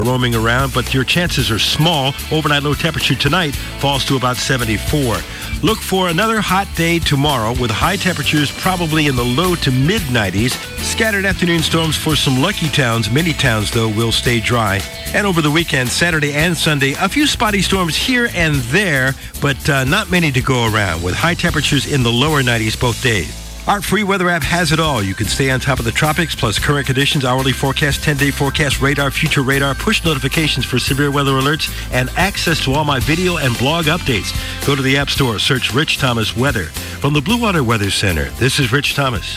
roaming around, but your chances are small. Overnight low temperature tonight falls to about 74. Look for another hot day tomorrow with high temperatures probably in the low to mid-90s. Scattered afternoon storms for some lucky towns. Many towns, though, will stay dry. And over the weekend, Saturday and Sunday, a few spotty storms here and there, but not many to go around, with high temperatures in the lower 90s both days. Our free weather app has it all. You can stay on top of the tropics, plus current conditions, hourly forecast, 10-day forecast, radar, future radar, push notifications for severe weather alerts, and access to all my video and blog updates. Go to the App Store, search Rich Thomas Weather. From the Blue Water Weather Center, this is Rich Thomas.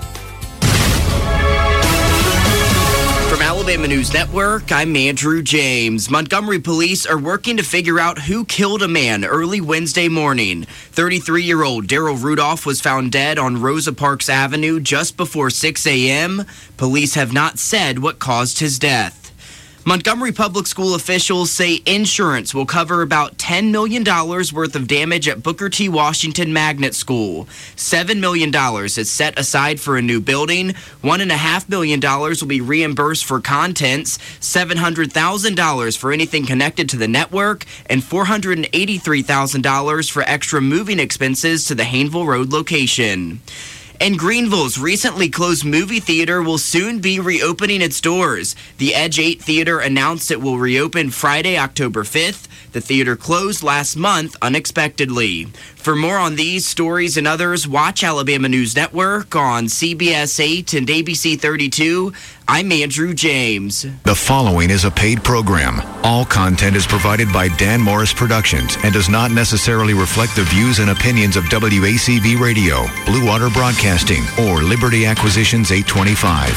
From Alabama News Network, I'm Andrew James. Montgomery police are working to figure out who killed a man early Wednesday morning. 33-year-old Daryl Rudolph was found dead on Rosa Parks Avenue just before 6 a.m. Police have not said what caused his death. Montgomery Public School officials say insurance will cover about $10 million worth of damage at Booker T. Washington Magnet School. $7 million is set aside for a new building. $1.5 million will be reimbursed for contents, $700,000 for anything connected to the network, and $483,000 for extra moving expenses to the Hayneville Road location. And Greenville's recently closed movie theater will soon be reopening its doors. The Edge 8 Theater announced it will reopen Friday, October 5th. The theater closed last month unexpectedly. For more on these stories and others, watch Alabama News Network on CBS 8 and ABC 32. I'm Andrew James. The following is a paid program. All content is provided by Dan Morris Productions and does not necessarily reflect the views and opinions of WACV Radio, Blue Water Broadcasting, or Liberty Acquisitions 825.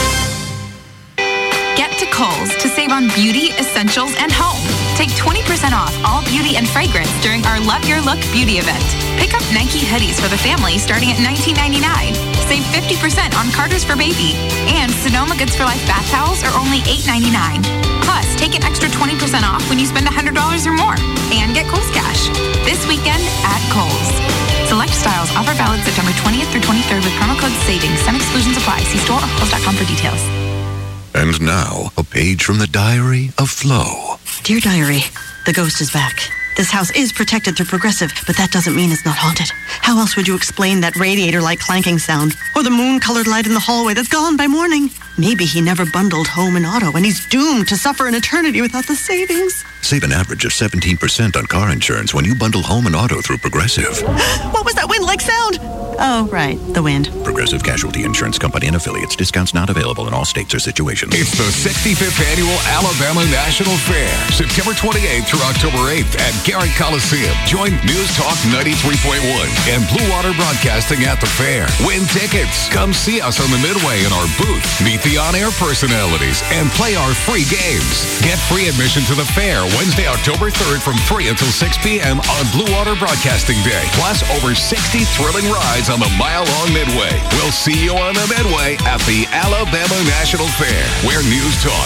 Get to Kohl's to save on beauty, essentials, and home. Take 20% off all beauty and fragrance during our Love Your Look beauty event. Pick up Nike hoodies for the family starting at $19.99. Save 50% on Carter's for Baby. And Sonoma Goods for Life bath towels are only $8.99. Plus, take an extra 20% off when you spend $100 or more. And get Kohl's Cash. This weekend at Kohl's. Select styles. Offer valid September 20th through 23rd with promo code SAVINGS. Some exclusions apply. See store or Kohl's.com for details. And now, a page from the Diary of Flo. Dear Diary, the ghost is back. This house is protected through Progressive, but that doesn't mean it's not haunted. How else would you explain that radiator-like clanking sound? Or the moon-colored light in the hallway that's gone by morning? Maybe he never bundled home and auto, and he's doomed to suffer an eternity without the savings. Save an average of 17% on car insurance when you bundle home and auto through Progressive. What was that wind-like sound? Oh, right, the wind. Progressive Casualty Insurance Company and affiliates. Discounts not available in all states or situations. It's the 65th Annual Alabama National Fair, September 28th through October 8th at Garrett Coliseum. Join News Talk 93.1 and Blue Water Broadcasting at the fair. Win tickets. Come see us on the Midway in our booth. Meet the on-air personalities and play our free games. Get free admission to the fair Wednesday, October 3rd from 3 until 6 p.m. on Blue Water Broadcasting Day. Plus over 60 thrilling rides on the mile-long Midway. We'll see you on the Midway at the Alabama National Fair, where News Talk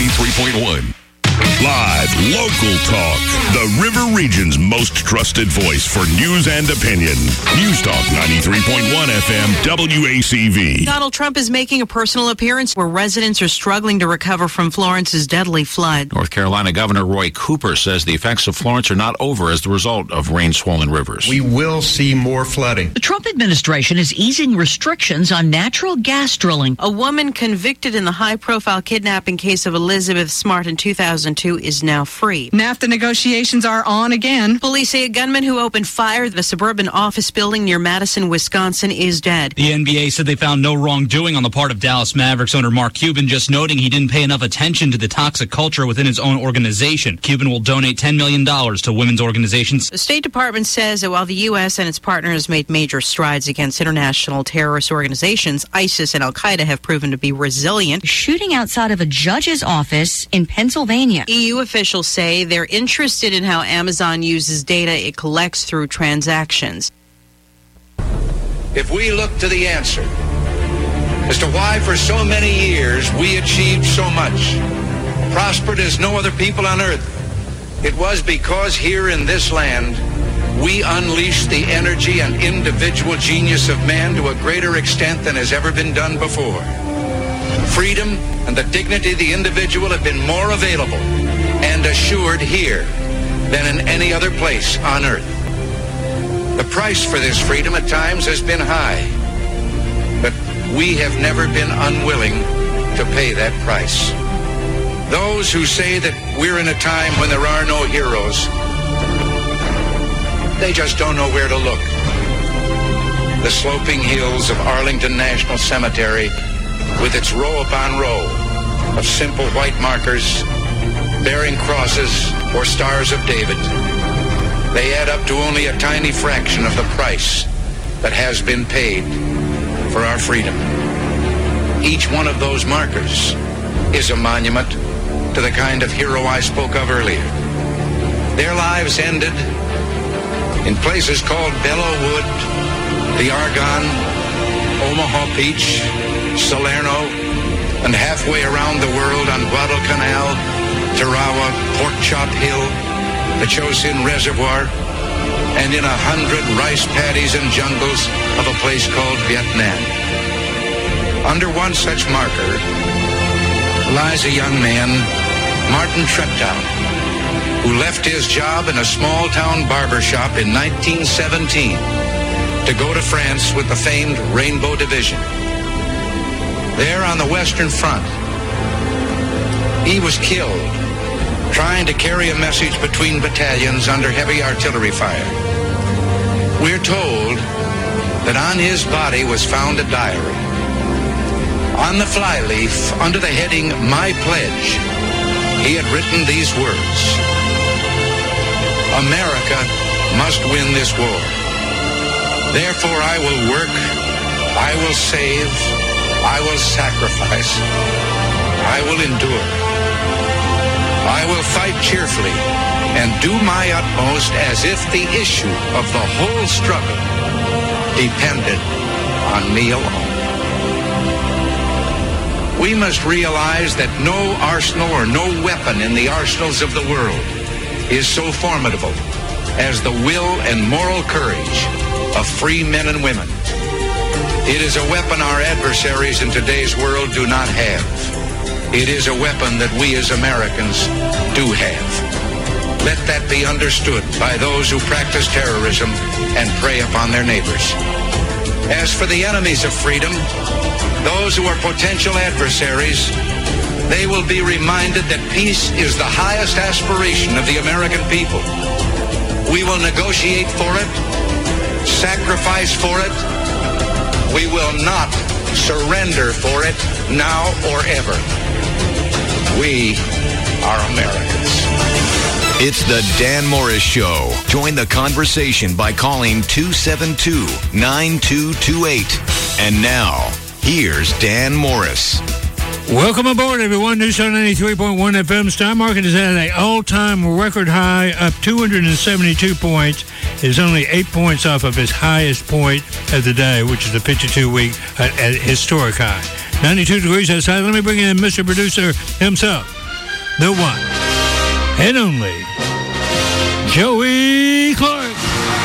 93.1. Live, local talk. The River Region's most trusted voice for news and opinion. News Talk 93.1 FM, WACV. Donald Trump is making a personal appearance where residents are struggling to recover from Florence's deadly flood. North Carolina Governor Roy Cooper says the effects of Florence are not over as the result of rain-swollen rivers. We will see more flooding. The Trump administration is easing restrictions on natural gas drilling. A woman convicted in the high-profile kidnapping case of Elizabeth Smart in 2002 is now free. NAFTA negotiations are on again. Police say a gunman who opened fire at a suburban office building near Madison, Wisconsin is dead. The NBA said they found no wrongdoing on the part of Dallas Mavericks owner Mark Cuban, just noting he didn't pay enough attention to the toxic culture within his own organization. Cuban will donate $10 million to women's organizations. The State Department says that while the U.S. and its partners made major strides against international terrorist organizations, ISIS and al-Qaeda have proven to be resilient. Shooting outside of a judge's office in Pennsylvania. EU officials say they're interested in how Amazon uses data it collects through transactions. If we look to the answer as to why for so many years we achieved so much, prospered as no other people on earth, it was because here in this land we unleashed the energy and individual genius of man to a greater extent than has ever been done before. Freedom and the dignity of the individual have been more available and assured here than in any other place on earth. The price for this freedom at times has been high, but we have never been unwilling to pay that price. Those who say that we're in a time when there are no heroes, they just don't know where to look. The sloping hills of Arlington National Cemetery, with its row upon row of simple white markers bearing crosses or stars of David, they add up to only a tiny fraction of the price that has been paid for our freedom. Each one of those markers is a monument to the kind of hero I spoke of earlier. Their lives ended in places called Belleau Wood, the Argonne, Omaha Beach, Salerno, and halfway around the world on Guadalcanal, Tarawa, Pork Chop Hill, the Chosin Reservoir, and in 100 rice paddies and jungles of a place called Vietnam. Under one such marker lies a young man, Martin Treptow, who left his job in a small-town barber shop in 1917 to go to France with the famed Rainbow Division. There on the Western Front, he was killed trying to carry a message between battalions under heavy artillery fire. We're told that on his body was found a diary. On the flyleaf, under the heading, My Pledge, he had written these words: America must win this war. Therefore I will work, I will save, I will sacrifice, I will endure. I will fight cheerfully and do my utmost as if the issue of the whole struggle depended on me alone. We must realize that no arsenal or no weapon in the arsenals of the world is so formidable as the will and moral courage of free men and women. It is a weapon our adversaries in today's world do not have. It is a weapon that we as Americans do have. Let that be understood by those who practice terrorism and prey upon their neighbors. As for the enemies of freedom, those who are potential adversaries, they will be reminded that peace is the highest aspiration of the American people. We will negotiate for it, sacrifice for it. We will not surrender for it now or ever. We are Americans. It's the Dan Morris Show. Join the conversation by calling 272-9228. And now, here's Dan Morris. Welcome aboard, everyone. News on 93.1 FM. Stock market is at an all-time record high, up 272 points. It's only 8 points off of its highest point of the day, which is the 52-week at historic high. 92 degrees outside. Let me bring in Mr. Producer himself, the one and only Joey Clark.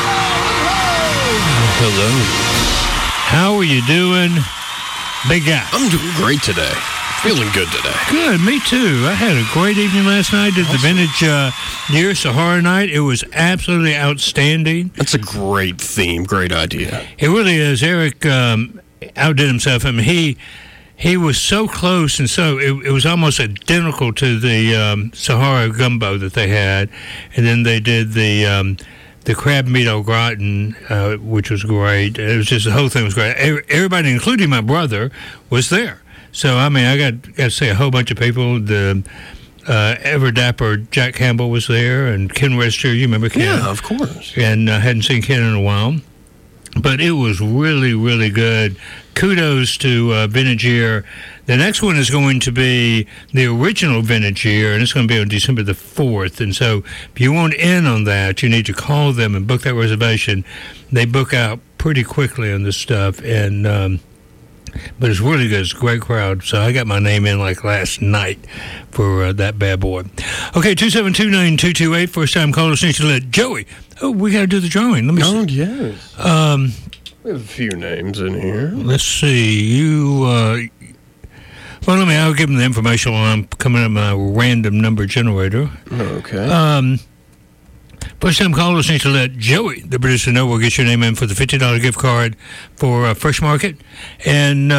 Hello. How are you doing, big guy? I'm doing great today. Feeling good today. Good, me too. I had a great evening last night. Did the vintage Near Sahara night. It was absolutely outstanding. That's a great theme, great idea. It really is. Eric outdid himself. I mean, he was so close, and so it was almost identical to the Sahara gumbo that they had, and then they did the crab meat au gratin, which was great. It was just, the whole thing was great. Everybody, including my brother, was there. So, I mean, I got to say a whole bunch of people. The ever dapper Jack Campbell was there, and Ken Register. You remember Ken? Yeah, of course. And I hadn't seen Ken in a while. But it was really, really good. Kudos to Vintage Year. The next one is going to be the original Vintage Year, and it's going to be on December the 4th. And so if you want in on that, you need to call them and book that reservation. They book out pretty quickly on this stuff, and but it's really good. It's a great crowd. So I got my name in like last night for that bad boy. Okay, 272-9228. First time callers need to let Joey. Oh, we got to do the drawing. Let me see. Yes. We have a few names in here. Let's see. You, Well, I'll give them the information while I'm coming up my random number generator. Okay. First time callers need to let Joey, the producer, know. We'll get your name in for the $50 gift card for Fresh Market. And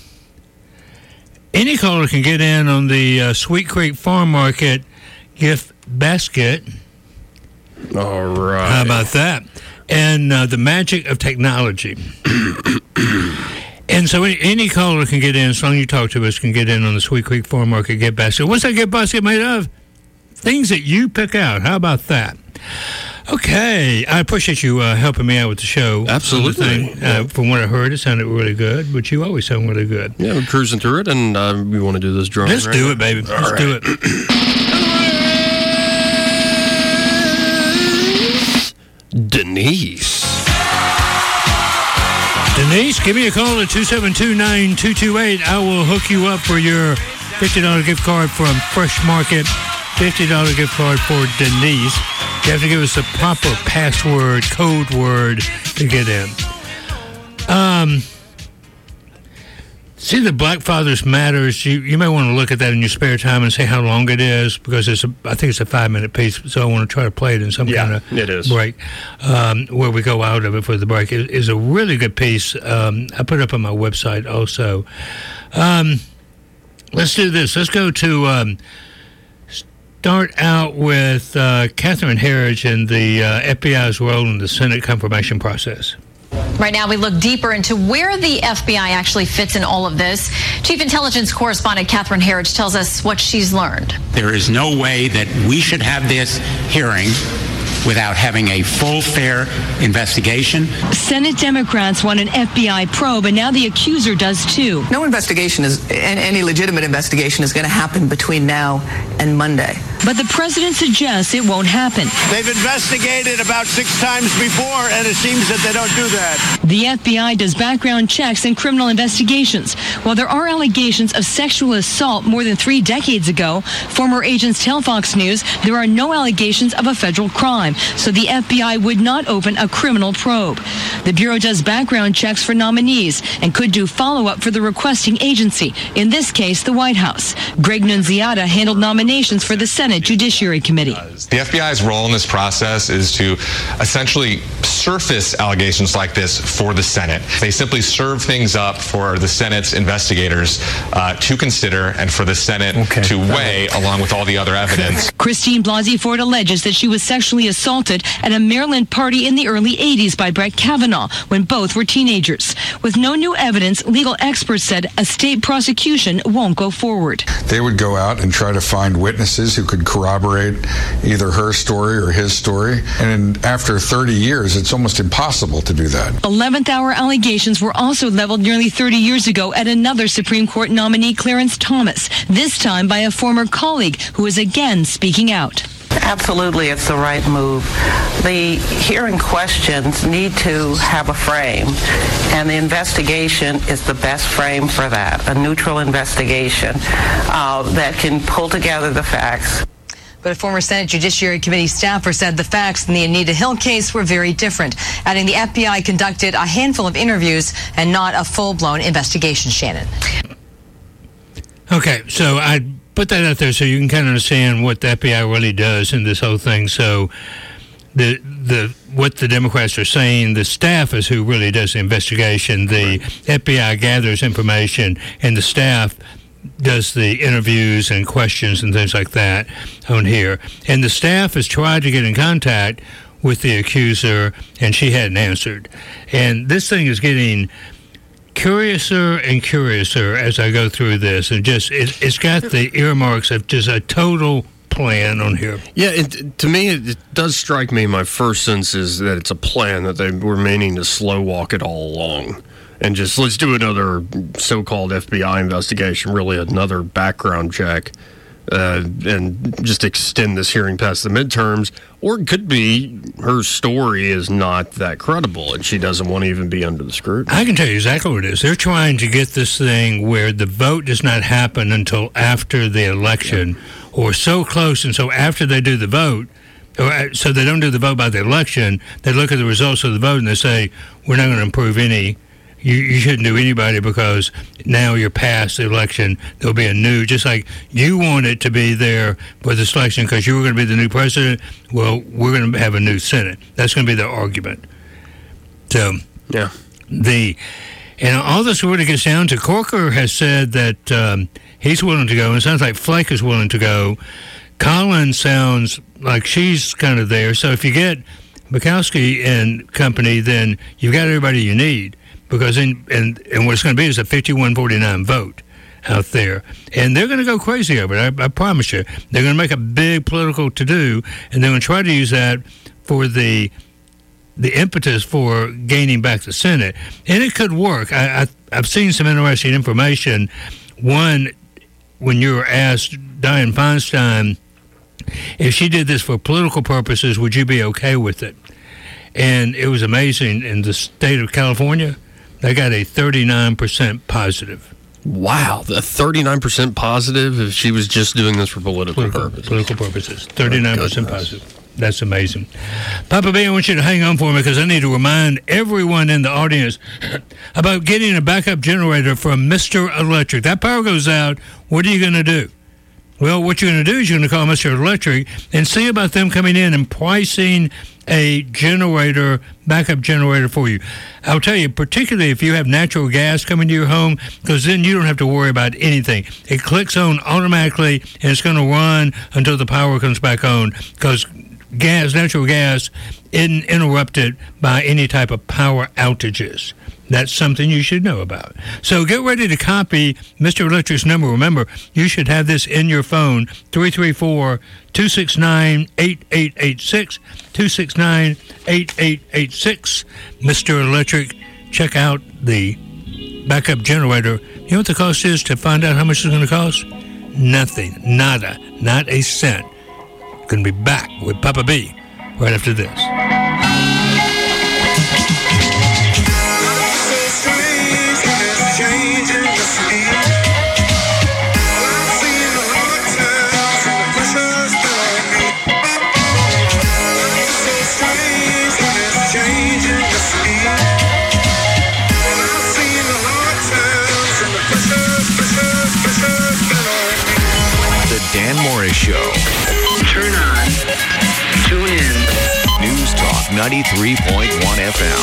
any caller can get in on the Sweet Creek Farm Market gift basket. All right. How about that? And the magic of technology. And so any caller can get in, as long as you talk to us, can get in on the Sweet Creek Farm Market gift basket. What's that gift basket made of? Things that you pick out. How about that? Okay. I appreciate you helping me out with the show. Absolutely. From what I heard, it sounded really good, but you always sound really good. Yeah, we're cruising through it, and we want to do this drawing. Let's do it, baby. Let's do it. Denise, give me a call at 272-9228. I will hook you up for your $50 gift card from Fresh Market. $50 gift card for Denise. You have to give us a proper password, code word to get in. See the Black Fathers Matters. You may want to look at that in your spare time and see how long it is, because I think it's a 5-minute piece, so I want to try to play it in some kind of break where we go out of it for the break. It is a really good piece. I put it up on my website also. Let's do this. Let's go to start out with Catherine Herridge and the FBI's role in the Senate confirmation process. Right now, we look deeper into where the FBI actually fits in all of this. Chief Intelligence Correspondent Catherine Herridge tells us what she's learned. There is no way that we should have this hearing without having a full, fair investigation. Senate Democrats want an FBI probe, and now the accuser does too. No investigation any legitimate investigation is going to happen between now and Monday. But the president suggests it won't happen. They've investigated about 6 times before, and it seems that they don't do that. The FBI does background checks and criminal investigations. While there are allegations of sexual assault more than 3 decades ago, former agents tell Fox News there are no allegations of a federal crime, so the FBI would not open a criminal probe. The Bureau does background checks for nominees and could do follow-up for the requesting agency, in this case, the White House. Greg Nunziata handled nominations for the Senate Judiciary Committee. The FBI's role in this process is to essentially surface allegations like this for the Senate. They simply serve things up for the Senate's investigators to consider and for the Senate to weigh along with all the other evidence. Christine Blasey Ford alleges that she was sexually assaulted at a Maryland party in the early 80s by Brett Kavanaugh when both were teenagers. With no new evidence, legal experts said a state prosecution won't go forward. They would go out and try to find witnesses who could corroborate either her story or his story. And after 30 years, it's almost impossible to do that. 11th hour allegations were also leveled nearly 30 years ago at another Supreme Court nominee, Clarence Thomas, this time by a former colleague who is again speaking out. Absolutely, it's the right move. The hearing questions need to have a frame, and the investigation is the best frame for that, a neutral investigation that can pull together the facts. But a former Senate Judiciary Committee staffer said the facts in the Anita Hill case were very different, adding the FBI conducted a handful of interviews and not a full-blown investigation, Shannon. Okay, so I put that out there so you can kind of understand what the FBI really does in this whole thing. So what the Democrats are saying, the staff is who really does the investigation. The FBI gathers information, and the staff does the interviews and questions and things like that on here. And the staff has tried to get in contact with the accuser, and she hadn't answered. And this thing is getting curiouser and curiouser as I go through this, and just it's got the earmarks of just a total plan on here. Yeah, to me, it does strike me. My first sense is that it's a plan that they were meaning to slow walk it all along, and just let's do another so-called FBI investigation, really another background check, and just extend this hearing past the midterms. Or it could be her story is not that credible and she doesn't want to even be under the scrutiny. I can tell you exactly what it is. They're trying to get this thing where the vote does not happen until after the election, or so close, and so after they do the vote, or so they don't do the vote by the election, they look at the results of the vote and they say, we're not going to approve any you shouldn't do anybody because now you're past the election. There'll be a new, just like you want it to be there for this election because you were going to be the new president. Well, we're going to have a new Senate. That's going to be the argument. So, yeah. And all this really gets down to Corker has said that he's willing to go, and it sounds like Flake is willing to go. Collins sounds like she's kind of there. So if you get Bukowski and company, then you've got everybody you need. Because and what it's going to be is a 51-49 vote out there. And they're going to go crazy over it, I promise you. They're going to make a big political to-do, and they're going to try to use that for the impetus for gaining back the Senate. And it could work. I've seen some interesting information. One, when you were asked Dianne Feinstein, if she did this for political purposes, would you be okay with it? And it was amazing. In the state of California, they got a 39% positive. Wow, a 39% positive if she was just doing this for political purposes. Political purposes, 39% positive. That's amazing. Papa B, I want you to hang on for me because I need to remind everyone in the audience about getting a backup generator from Mr. Electric. That power goes out, what are you going to do? Well, what you're going to do is you're going to call Mr. Electric and see about them coming in and pricing a generator, backup generator for you. I'll tell you, particularly if you have natural gas coming to your home, because then you don't have to worry about anything. It clicks on automatically, and it's going to run until the power comes back on, because natural gas isn't interrupted by any type of power outages. That's something you should know about. So get ready to copy Mr. Electric's number. Remember, you should have this in your phone, 334-269-8886, 269-8886. Mr. Electric, check out the backup generator. You know what the cost is to find out how much it's going to cost? Nothing. Nada. Not a cent. Going to be back with Papa B right after this. Dan Morris Show. Turn on. Tune in. News Talk 93.1 FM.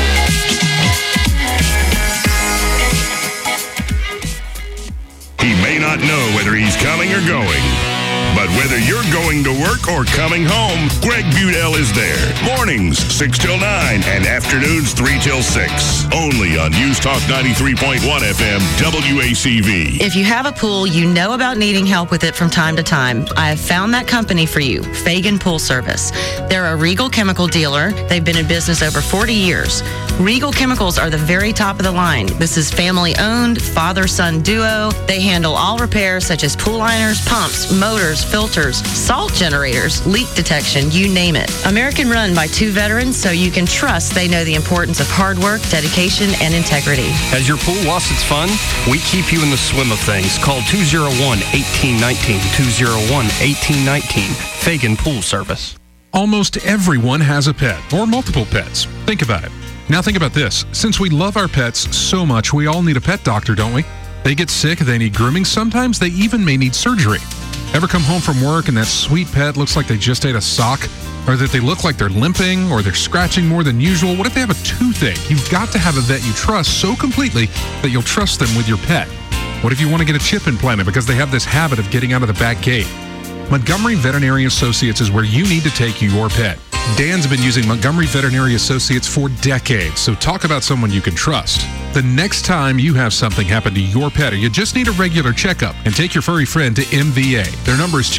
He may not know whether he's coming or going, but whether you're going to work or coming home, Greg Budell is there. Mornings, 6 till 9, and afternoons, 3 till 6. Only on News Talk 93.1 FM, WACV. If you have a pool, you know about needing help with it from time to time. I have found that company for you, Fagan Pool Service. They're a Regal chemical dealer. They've been in business over 40 years. Regal Chemicals are the very top of the line. This is family-owned, father-son duo. They handle all repairs such as pool liners, pumps, motors, filters, salt generators, leak detection, you name it. American run by 2 veterans, so you can trust they know the importance of hard work, dedication, and integrity. Has your pool lost its fun? We keep you in the swim of things. Call 201-1819, 201-1819, Fagan Pool Service. Almost everyone has a pet or multiple pets. Think about it. Now think about this. Since we love our pets so much, we all need a pet doctor, don't we? They get sick, they need grooming, sometimes they even may need surgery. Ever come home from work and that sweet pet looks like they just ate a sock? Or that they look like they're limping or they're scratching more than usual? What if they have a toothache? You've got to have a vet you trust so completely that you'll trust them with your pet. What if you want to get a chip implanted because they have this habit of getting out of the back gate? Montgomery Veterinary Associates is where you need to take your pet. Dan's been using Montgomery Veterinary Associates for decades, so talk about someone you can trust. The next time you have something happen to your pet or you just need a regular checkup, and take your furry friend to MVA. Their number is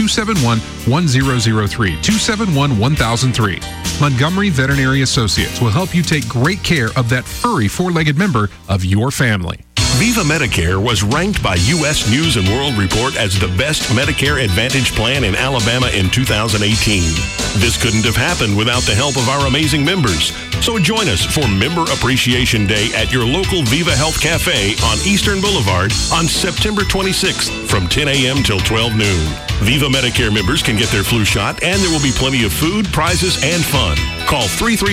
271-1003, 271-1003. Montgomery Veterinary Associates will help you take great care of that furry 4-legged member of your family. Viva Medicare was ranked by U.S. News & World Report as the best Medicare Advantage plan in Alabama in 2018. This couldn't have happened without the help of our amazing members. So join us for Member Appreciation Day at your local Viva Health Cafe on Eastern Boulevard on September 26th from 10 a.m. till 12 noon. Viva Medicare members can get their flu shot, and there will be plenty of food, prizes, and fun. Call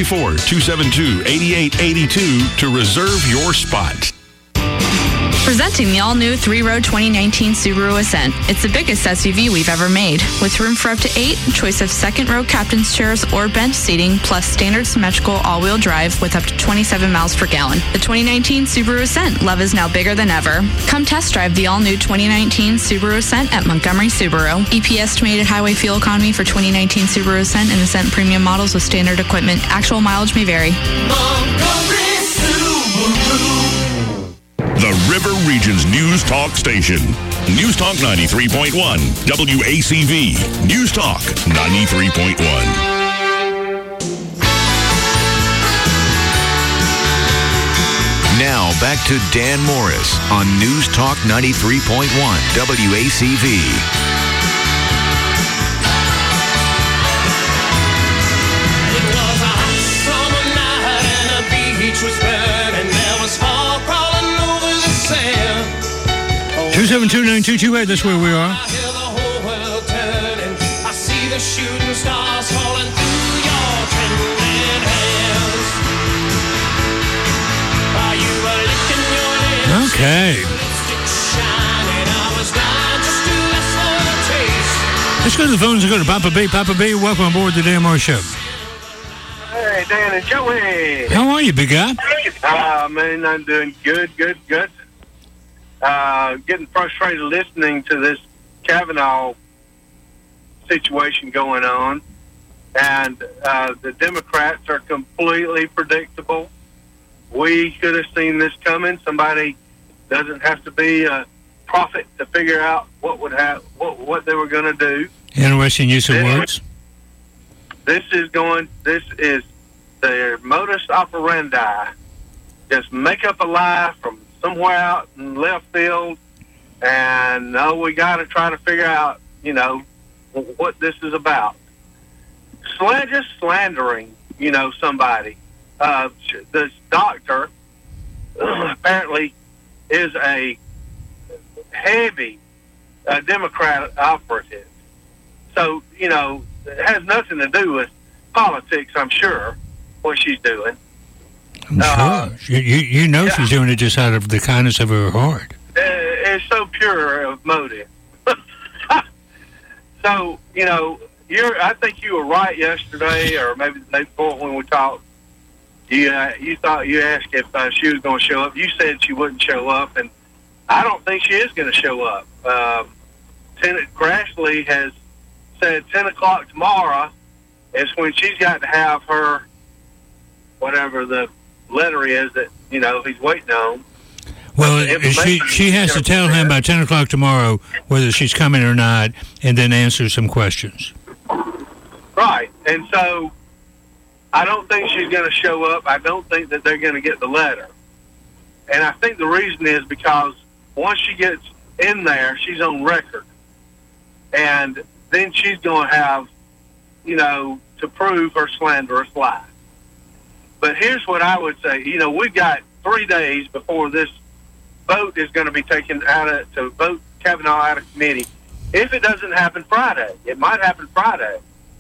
334-272-8882 to reserve your spot. Presenting the all-new 3-row 2019 Subaru Ascent. It's the biggest SUV we've ever made. With room for up to 8, choice of second-row captain's chairs or bench seating, plus standard symmetrical all-wheel drive with up to 27 miles per gallon. The 2019 Subaru Ascent. Love is now bigger than ever. Come test drive the all-new 2019 Subaru Ascent at Montgomery Subaru. EP estimated highway fuel economy for 2019 Subaru Ascent and Ascent premium models with standard equipment. Actual mileage may vary. Montgomery Subaru. The River Region's News Talk station. News Talk 93.1. WACV. News Talk 93.1. Now back to Dan Morris on News Talk 93.1 WACV. It was a hot summer night and the beach was burning. There was fog crawling over the sand. 272-9228, that's where we are. I hear the whole world turning. I see the shooting stars falling through your trembling hands. While you were licking your lips, Okay. lipstick shining, I was dying just to ask for a taste. Let's go to the phones and go to Papa B. Papa B, welcome aboard the Dan Morris Show. Hey, Dan and Joey. How are you, big guy? Man, I'm doing good. Getting frustrated listening to this Kavanaugh situation going on. And the Democrats are completely predictable. We could have seen this coming. Somebody doesn't have to be a prophet to figure out what they were going to do. Interesting use of words. This is their modus operandi. Just make up a lie from somewhere out in left field, and we got to try to figure out, what this is about. Just slandering, somebody. This doctor apparently is a heavy Democrat operative. So, it has nothing to do with politics, I'm sure, what she's doing. I'm sure. You know she's doing it just out of the kindness of her heart. It's so pure of motive. So, I think you were right yesterday, or maybe the day before when we talked. You thought you asked if she was going to show up. You said she wouldn't show up, and I don't think she is going to show up. Grassley has said 10 o'clock tomorrow is when she's got to have her, whatever the letter is that, he's waiting on. Well, she has to tell him by 10 o'clock tomorrow whether she's coming or not, and then answer some questions. Right. And so I don't think she's going to show up. I don't think that they're going to get the letter. And I think the reason is because once she gets in there, she's on record. And then she's going to have, to prove her slanderous lie. But here's what I would say. We've got 3 days before this vote is going to be taken to vote Kavanaugh out of committee. If it doesn't happen Friday, it might happen Friday.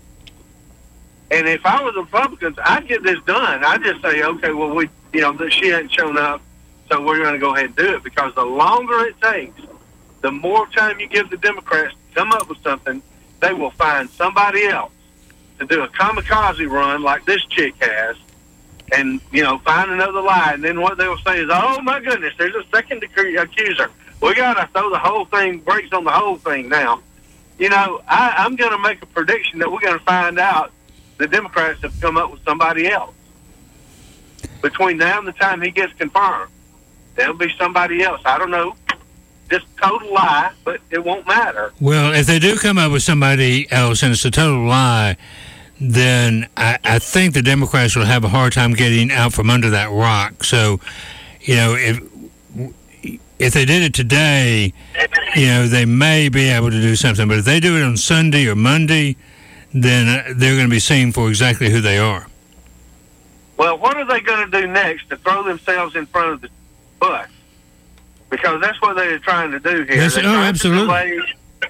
And if I was the Republicans, I'd get this done. I'd just say, okay, well, she hadn't shown up, so we're going to go ahead and do it. Because the longer it takes, the more time you give the Democrats to come up with something, they will find somebody else to do a kamikaze run like this chick has, and, find another lie. And then what they'll say is, oh, my goodness, there's a second degree accuser. We got to throw the whole thing, brakes on the whole thing now. I'm going to make a prediction that we're going to find out the Democrats have come up with somebody else. Between now and the time he gets confirmed, there'll be somebody else. I don't know. Just total lie, but it won't matter. Well, if they do come up with somebody else and it's a total lie, then I think the Democrats will have a hard time getting out from under that rock. So, if they did it today, they may be able to do something. But if they do it on Sunday or Monday, then they're going to be seen for exactly who they are. Well, what are they going to do next to throw themselves in front of the bus? Because that's what they're trying to do here. Yes, absolutely.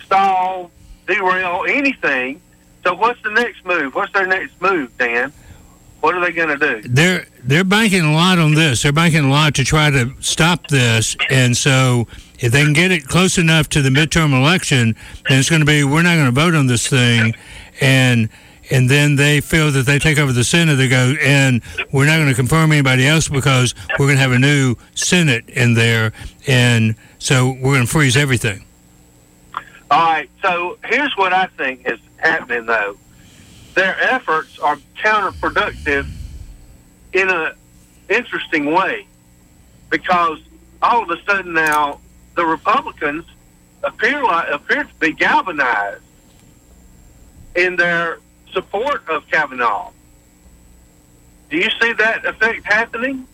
stall, derail, anything. So what's the next move? What's their next move, Dan? What are they going to do? They're banking a lot on this. They're banking a lot to try to stop this. And so if they can get it close enough to the midterm election, then it's going to be, we're not going to vote on this thing. And then they feel that they take over the Senate. They go, and we're not going to confirm anybody else because we're going to have a new Senate in there. And so we're going to freeze everything. All right. So here's what I think is happening, though. Their efforts are counterproductive in an interesting way, because all of a sudden now the Republicans appear to be galvanized in their support of Kavanaugh. Do you see that effect happening?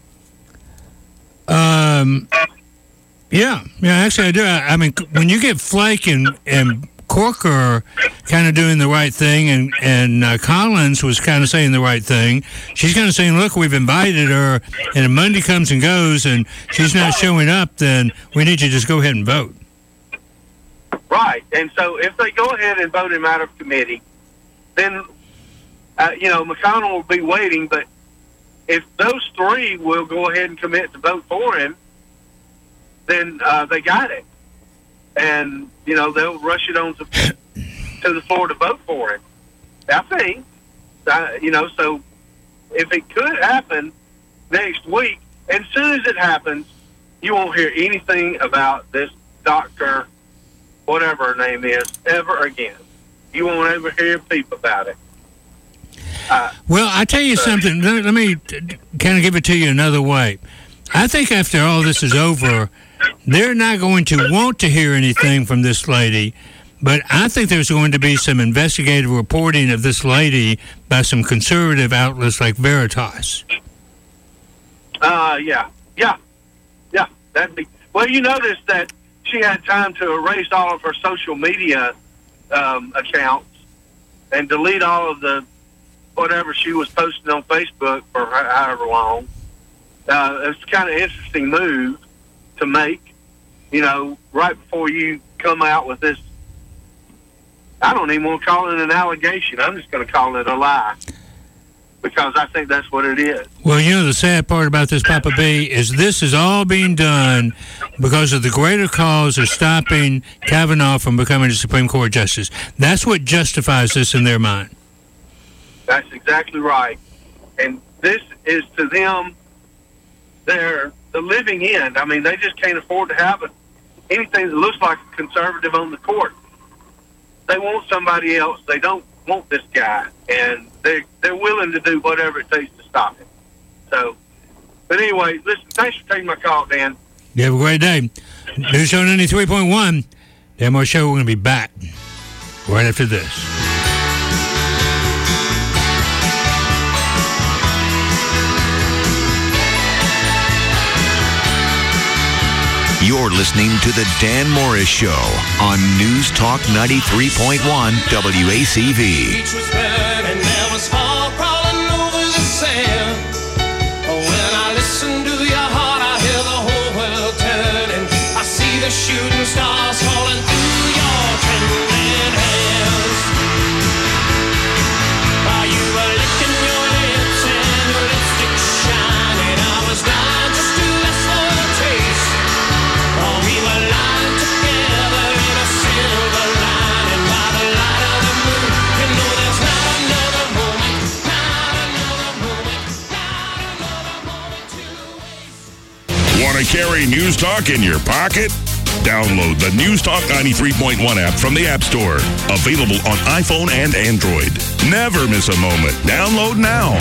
Yeah, actually I do. I mean, when you get Flake and Corker kind of doing the right thing, and Collins was kind of saying the right thing. She's kind of saying, look, we've invited her, and if Monday comes and goes and she's not showing up, then we need you to just go ahead and vote. Right. And so if they go ahead and vote him out of committee, then, McConnell will be waiting. But if those three will go ahead and commit to vote for him, then they got it. And, they'll rush it on to the floor to vote for it. I think, so if it could happen next week, and as soon as it happens, you won't hear anything about this Dr. whatever her name is ever again. You won't ever hear a peep about it. Well, I tell you something. Let me kind of give it to you another way. I think after all this is over, they're not going to want to hear anything from this lady, but I think there's going to be some investigative reporting of this lady by some conservative outlets like Veritas. Yeah. That'd be. Well, you notice that she had time to erase all of her social media accounts and delete all of the whatever she was posting on Facebook for however long. It's kind of interesting move to make, right before you come out with this. I don't even want to call it an allegation. I'm just going to call it a lie, because I think that's what it is. Well, the sad part about this, Papa B, is this is all being done because of the greater cause of stopping Kavanaugh from becoming a Supreme Court justice. That's what justifies this in their mind. That's exactly right. And this is, to them, the living end. I mean, they just can't afford to have anything that looks like a conservative on the court. They want somebody else. They don't want this guy, and they're willing to do whatever it takes to stop him. So, but anyway, listen, thanks for taking my call, Dan. You have a great day. News Show 93.1. Dan Moore Show, we're going to be back right after this. You're listening to The Dan Morris Show on News Talk 93.1 WACV. Beach was burning, there was fog crawling over the sand. When I listen to your heart, I hear the whole world turning. I see the shooting stars falling through your trembling hands. While you were licking your lips and your lipstick shining, I was dying just to ask for a taste. We were lying together in a silver lining by the light of the moon. There's not another moment, not another moment, not another moment to waste. Want to carry News Talk in your pocket? Download the News Talk 93.1 app from the App Store. Available on iPhone and Android. Never miss a moment. Download now.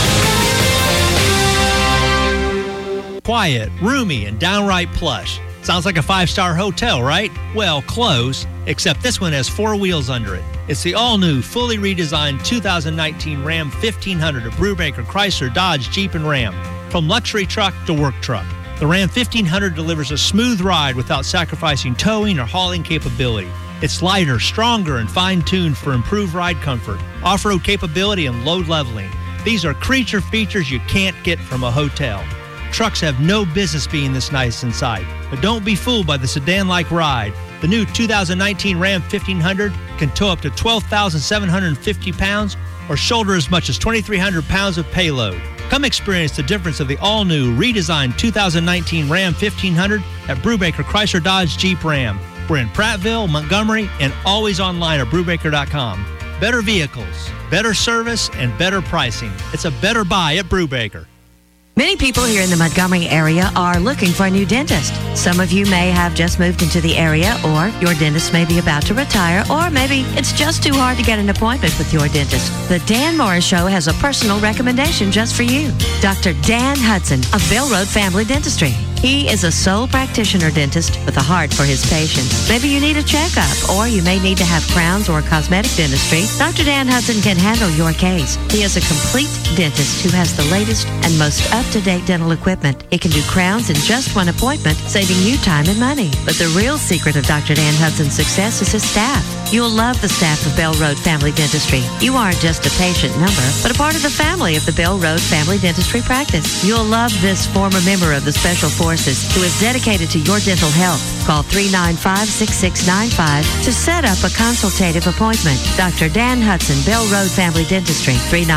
Quiet, roomy, and downright plush. Sounds like a 5-star hotel, right? Well, close, except this one has 4 wheels under it. It's the all-new, fully redesigned 2019 Ram 1500 of Brubaker Chrysler, Dodge, Jeep, and Ram. From luxury truck to work truck, the Ram 1500 delivers a smooth ride without sacrificing towing or hauling capability. It's lighter, stronger, and fine-tuned for improved ride comfort, off-road capability, and load leveling. These are creature features you can't get from a hotel. Trucks have no business being this nice inside, but don't be fooled by the sedan-like ride. The new 2019 Ram 1500 can tow up to 12,750 pounds or shoulder as much as 2,300 pounds of payload. Come experience the difference of the all-new, redesigned 2019 Ram 1500 at Brubaker Chrysler Dodge Jeep Ram. We're in Prattville, Montgomery, and always online at Brubaker.com. Better vehicles, better service, and better pricing. It's a better buy at Brubaker. Many people here in the Montgomery area are looking for a new dentist. Some of you may have just moved into the area, or your dentist may be about to retire, or maybe it's just too hard to get an appointment with your dentist. The Dan Morris Show has a personal recommendation just for you. Dr. Dan Hudson of Bell Road Family Dentistry. He is a sole practitioner dentist with a heart for his patients. Maybe you need a checkup, or you may need to have crowns or cosmetic dentistry. Dr. Dan Hudson can handle your case. He is a complete dentist who has the latest and most up-to-date dental equipment. He can do crowns in just one appointment, saving you time and money. But the real secret of Dr. Dan Hudson's success is his staff. You'll love the staff of Bell Road Family Dentistry. You aren't just a patient number, but a part of the family of the Bell Road Family Dentistry practice. You'll love this former member of the Special Forces who is dedicated to your dental health. Call 395-6695 to set up a consultative appointment. Dr. Dan Hudson, Bell Road Family Dentistry,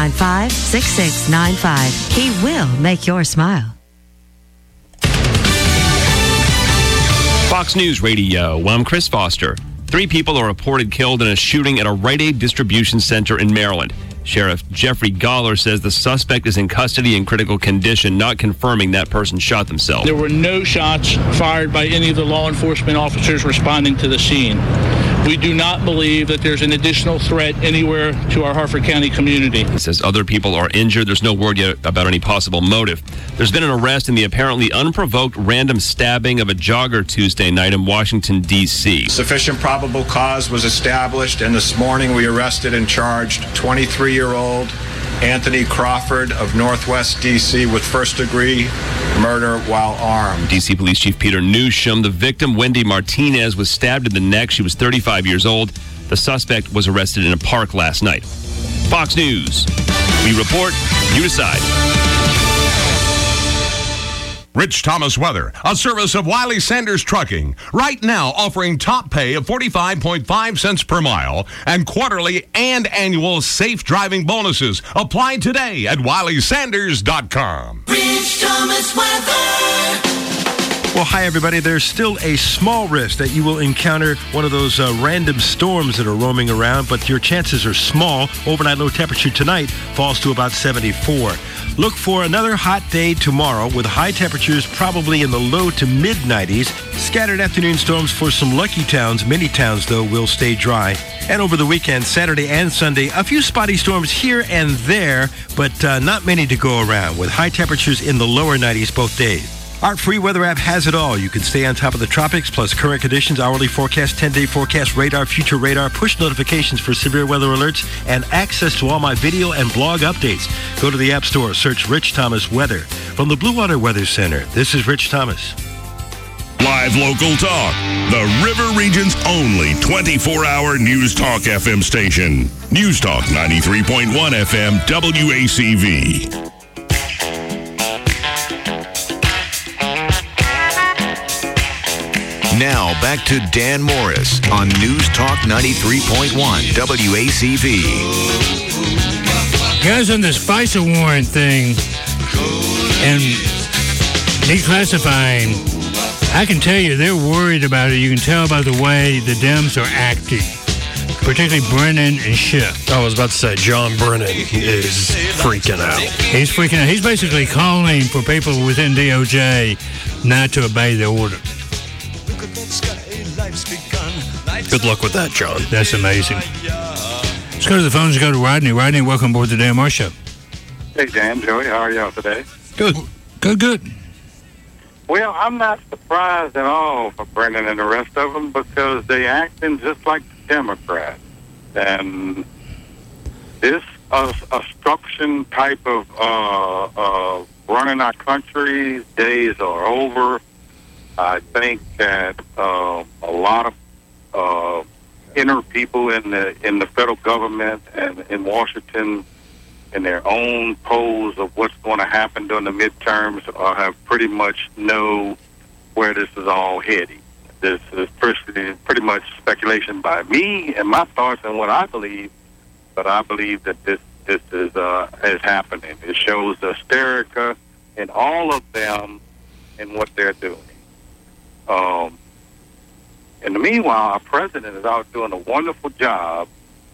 395-6695. He will make your smile. Fox News Radio. Well, I'm Chris Foster. 3 people are reported killed in a shooting at a Rite Aid distribution center in Maryland. Sheriff Jeffrey Gawler says the suspect is in custody in critical condition, not confirming that person shot themselves. There were no shots fired by any of the law enforcement officers responding to the scene. We do not believe that there's an additional threat anywhere to our Harford County community. He says other people are injured. There's no word yet about any possible motive. There's been an arrest in the apparently unprovoked random stabbing of a jogger Tuesday night in Washington, D.C. Sufficient probable cause was established, and this morning we arrested and charged 23-year-old Anthony Crawford of Northwest D.C. with first-degree murder while armed. D.C. Police Chief Peter Newsham. The victim, Wendy Martinez, was stabbed in the neck. She was 35 years old. The suspect was arrested in a park last night. Fox News. We report, you decide. Rich Thomas Weather, a service of Wiley Sanders Trucking. Right now offering top pay of 45.5 cents per mile and quarterly and annual safe driving bonuses. Apply today at WileySanders.com. Rich Thomas Weather. Well, hi, everybody. There's still a small risk that you will encounter one of those random storms that are roaming around, but your chances are small. Overnight low temperature tonight falls to about 74. Look for another hot day tomorrow with high temperatures probably in the low to mid-90s. Scattered afternoon storms for some lucky towns. Many towns, though, will stay dry. And over the weekend, Saturday and Sunday, a few spotty storms here and there, but not many to go around, with high temperatures in the lower 90s both days. Our free weather app has it all. You can stay on top of the tropics, plus current conditions, hourly forecast, 10-day forecast, radar, future radar, push notifications for severe weather alerts, and access to all my video and blog updates. Go to the App Store, search Rich Thomas Weather. From the Blue Water Weather Center, this is Rich Thomas. Live local talk. The River Region's only 24-hour News Talk FM station. News Talk 93.1 FM WACV. Now, back to Dan Morris on News Talk 93.1 WACV. Guys, on this FISA warrant thing and declassifying, I can tell you they're worried about it. You can tell by the way the Dems are acting, particularly Brennan and Schiff. I was about to say, John Brennan is freaking out. He's freaking out. He's basically calling for people within DOJ not to obey the order. Good luck with that, John. That's amazing. Let's go to the phones and go to Rodney. Rodney, welcome aboard the Dan Morris Show. Hey, Dan, Joey, how are y'all today? Good. Good. Well, I'm not surprised at all for Brennan and the rest of them because they acting just like the Democrats. And this obstruction type of running our country days are over. I think that a lot of inner people in the federal government and in Washington, in their own polls of what's going to happen during the midterms, have pretty much know where this is all heading. this is pretty much speculation by me and my thoughts and what I believe, but I believe that this is happening. It shows the hysterica in all of them and what they're doing. In the meanwhile, our president is out doing a wonderful job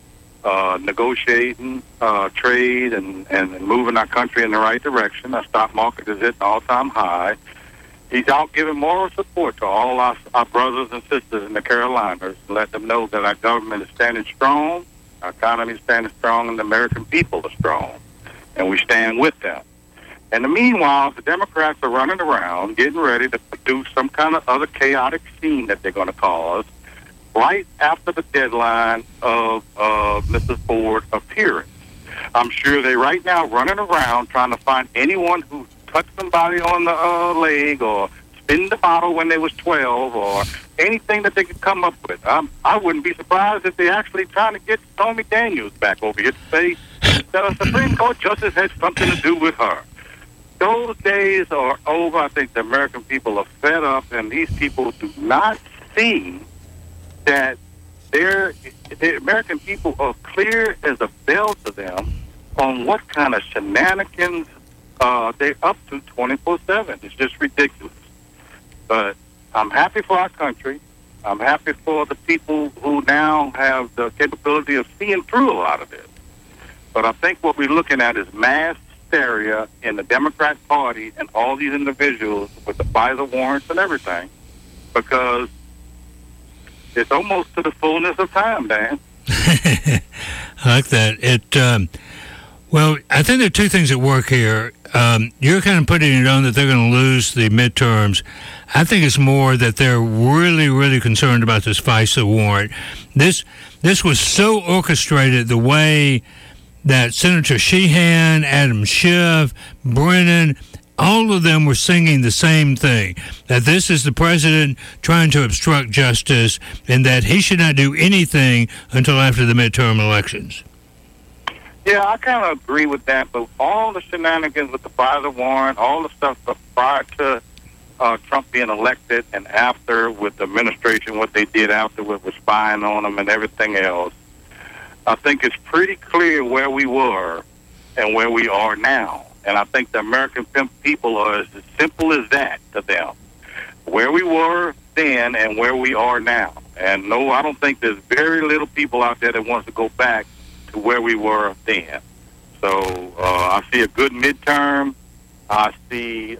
negotiating trade and moving our country in the right direction. Our stock market is at an all-time high. He's out giving moral support to all our brothers and sisters in the Carolinas, to let them know that our government is standing strong, our economy is standing strong, and the American people are strong, and we stand with them. In the meanwhile, the Democrats are running around getting ready to produce some kind of other chaotic scene that they're going to cause right after the deadline of Mrs. Ford's appearance. I'm sure they're right now running around trying to find anyone who touched somebody on the leg or spin the bottle when they was 12 or anything that they could come up with. I wouldn't be surprised if they're actually trying to get Stormy Daniels back over here to say that a Supreme Court justice had something to do with her. Those days are over. I think the American people are fed up, and these people do not see that the American people are clear as a bell to them on what kind of shenanigans they're up to 24/7. It's just ridiculous. But I'm happy for our country. I'm happy for the people who now have the capability of seeing through a lot of this. But I think what we're looking at is mass hysteria in the Democrat Party and all these individuals with the FISA warrants and everything, because it's almost to the fullness of time, Dan. I like that. Well, I think there are two things at work here. You're kind of putting it on that they're going to lose the midterms. I think it's more that they're really, really concerned about this FISA warrant. This was so orchestrated the way that Senator Sheehan, Adam Schiff, Brennan, all of them were singing the same thing, that this is the president trying to obstruct justice and that he should not do anything until after the midterm elections. Yeah, I kind of agree with that, but all the shenanigans with the FISA warrant, all the stuff prior to Trump being elected and after with the administration, what they did afterward with spying on him and everything else, I think it's pretty clear where we were and where we are now. And I think the American people are as simple as that to them. Where we were then and where we are now. And no, I don't think there's very little people out there that wants to go back to where we were then. So I see a good midterm. I see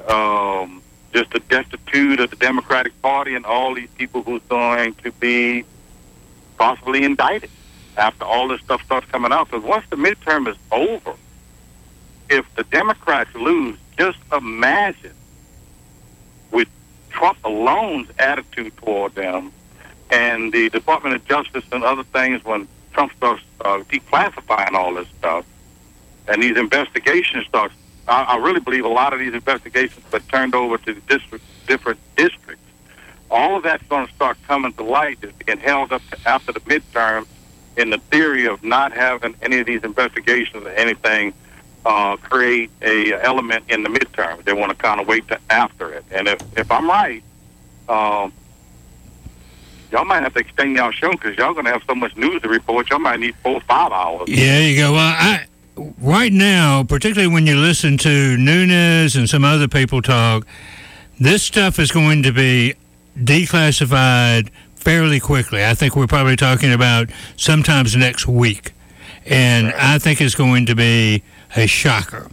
just the destitute of the Democratic Party and all these people who's going to be possibly indicted after all this stuff starts coming out. Because once the midterm is over, if the Democrats lose, just imagine with Trump alone's attitude toward them and the Department of Justice and other things when Trump starts declassifying all this stuff and these investigations start. I really believe a lot of these investigations are turned over to the different districts. All of that's going to start coming to light is being held up to after the midterm in the theory of not having any of these investigations or anything create a element in the midterm. They want to kind of wait to after it. And if I'm right, y'all might have to extend y'all show because y'all going to have so much news to report. Y'all might need 4 or 5 hours. Yeah, there you go. Well, right now, particularly when you listen to Nunes and some other people talk, this stuff is going to be declassified fairly quickly. I think we're probably talking about sometimes next week. And I think it's going to be a shocker.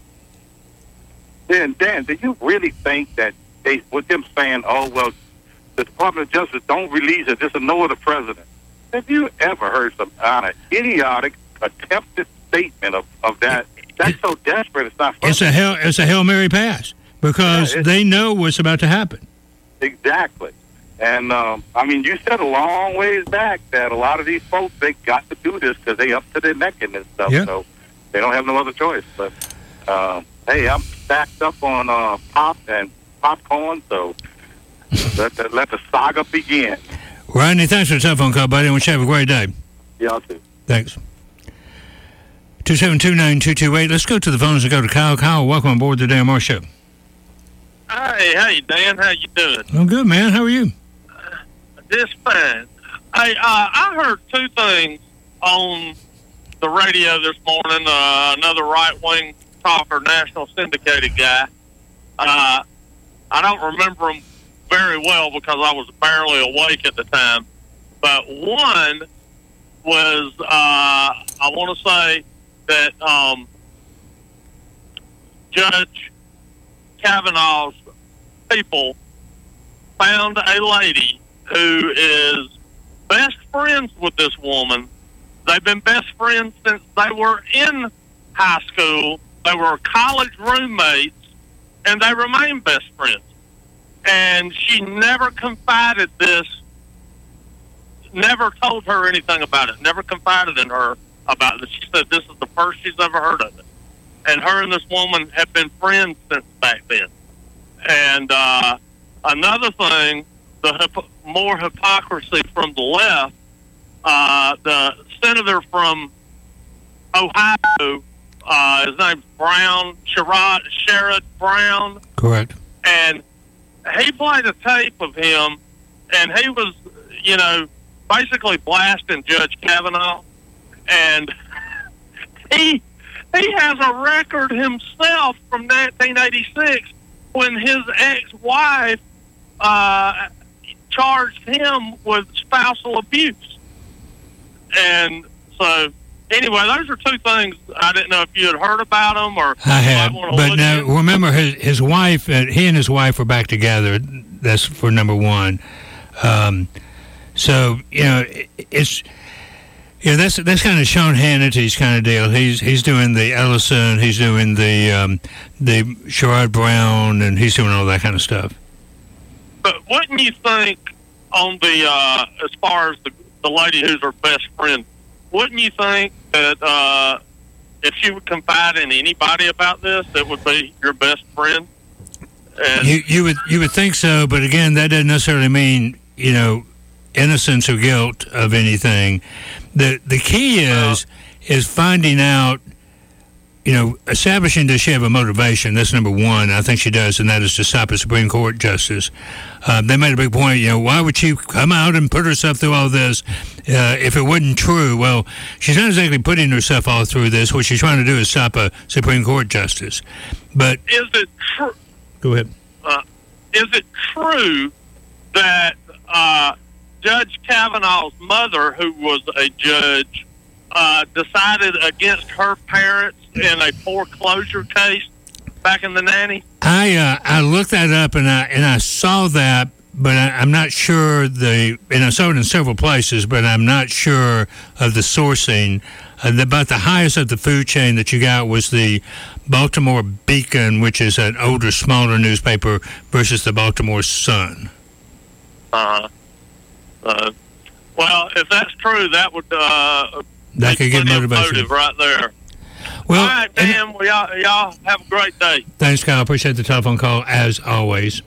Dan, do you really think that with them saying, oh, well, the Department of Justice don't release it, this is no other president? Have you ever heard some kind of idiotic attempted statement of that? That's so desperate, it's not funny. It's a Hail Mary pass because they know what's about to happen. Exactly. And, I mean, you said a long ways back that a lot of these folks, they got to do this because they up to their neck in this stuff. Yeah. So they don't have no other choice. But, hey, I'm stacked up on pop and popcorn, so let the saga begin. Rodney, thanks for the telephone call, buddy. I want you to have a great day. Y'all too. Thanks. 2729228. Let's go to the phones and go to Kyle. Kyle, welcome on board the Dan Moore Show. Hey, Dan. How you doing? I'm good, man. How are you? this fine. I heard two things on the radio this morning. Another right-wing talker, national syndicated guy. I don't remember him very well because I was barely awake at the time. But one was, I want to say that Judge Kavanaugh's people found a lady who is best friends with this woman. They've been best friends since they were in high school. They were college roommates, and they remain best friends. And she never confided this, never told her anything about it, never confided in her about it. She said this is the first she's ever heard of it. And her and this woman have been friends since back then. And another thing, more hypocrisy from the left, the senator from Ohio, his name's Brown, Sherrod Brown. Correct. And he played a tape of him, and he was, basically blasting Judge Kavanaugh. And he has a record himself from 1986 when his ex-wife charged him with spousal abuse. And so, anyway, those are two things. I didn't know if you had heard about them or... I had, but now, remember, his wife, he and his wife were back together. That's for number one. So, it's... Yeah, that's kind of Sean Hannity's kind of deal. He's doing the Ellison, he's doing the Sherrod Brown, and he's doing all that kind of stuff. But wouldn't you think on the as far as the lady who's her best friend, wouldn't you think that if she would confide in anybody about this, it would be your best friend? And you would think so, but again, that doesn't necessarily mean innocence or guilt of anything. The key is finding out, establishing does she have a motivation. That's number one. I think she does, and that is to stop a Supreme Court justice. They made a big point, why would she come out and put herself through all this if it wasn't true? Well, she's not exactly putting herself all through this. What she's trying to do is stop a Supreme Court justice. But is it true? Go ahead. Is it true that Judge Kavanaugh's mother, who was a judge, decided against her parents in a foreclosure case back in the 90s? I looked that up and I saw that, but I'm not sure and I saw it in several places, but I'm not sure of the sourcing. About the highest of the food chain that you got was the Baltimore Beacon, which is an older, smaller newspaper, versus the Baltimore Sun. Well, if that's true, that would that could get motivation motive right there. Well, all right, Dan. Well, y'all have a great day. Thanks, Kyle. Appreciate the telephone call as always.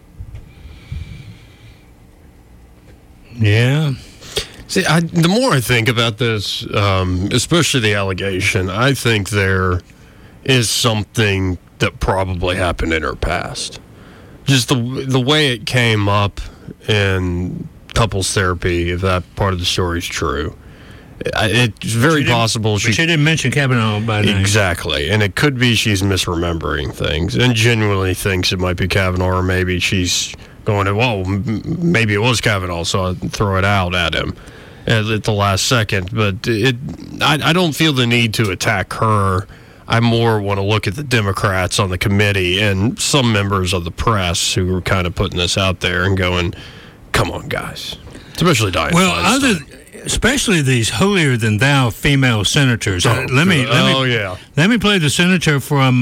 Yeah. See, the more I think about this, especially the allegation, I think there is something that probably happened in her past. Just the way it came up in couples therapy, if that part of the story is true. It's very possible she didn't mention Kavanaugh by name. Exactly, and it could be she's misremembering things and genuinely thinks it might be Kavanaugh, or maybe she's going, well, maybe it was Kavanaugh, so I'll throw it out at him at the last second. But I don't feel the need to attack her. I more want to look at the Democrats on the committee and some members of the press who are kind of putting this out there and going, come on, guys. Especially Dianne Feinstein. Especially these holier-than-thou female senators. Let me play the senator from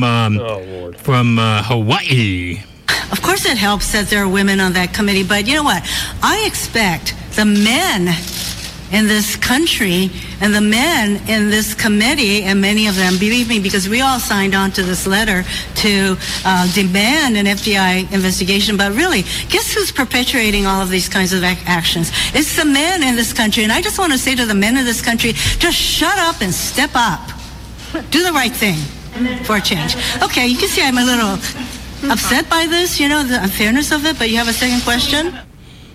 Hawaii. Of course it helps that there are women on that committee, but you know what? I expect the men in this country and the men in this committee, and many of them, believe me, because we all signed on to this letter to demand an FBI investigation. But really, guess who's perpetuating all of these kinds of actions? It's the men in this country. And I just want to say to the men in this country, just shut up and step up. Do the right thing for a change. Okay, you can see I'm a little upset by this, the unfairness of it, but you have a second question?